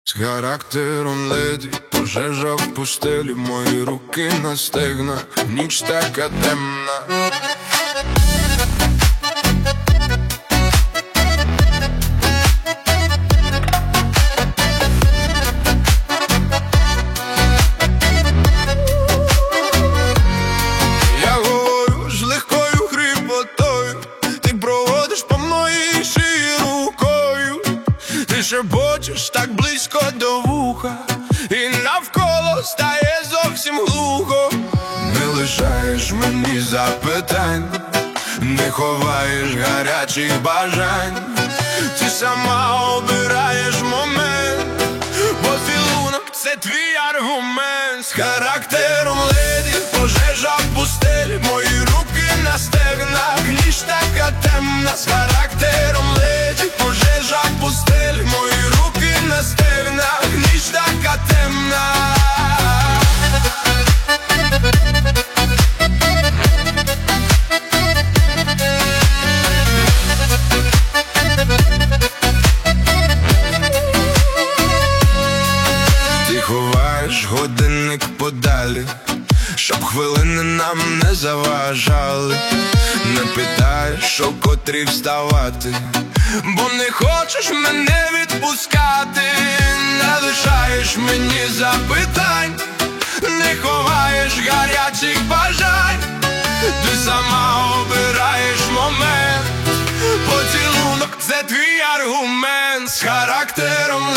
З характером леді, пожежа в пустелі, мої руки на стегнах, ніч така темна. Я говорю з легкою хрипотою, ти проводиш по моїй шиї рукою. Ти шепочеш так близько до вуха, і навколо стає зовсім глухо. Не лишаєш мені запитань, не ховаєш гарячих бажань. Ти сама обираєш момент, поцілунок – це твій аргумент. З характером леді, пожежа в пустелі, мої руки на стегнах, ніч така темна. З характером леді, пожежа в пустелі, мої руки на стегнах, ніч така темна. Ти ховаєш годинник подалі, щоб хвилини нам не заважали. Не питаєш, о котрій вставати, бо не хочеш мене відпускати. Не лишаєш мені запитань, не ховаєш гарячих бажань. Ти сама обираєш момент, поцілунок – це твій аргумент. З характером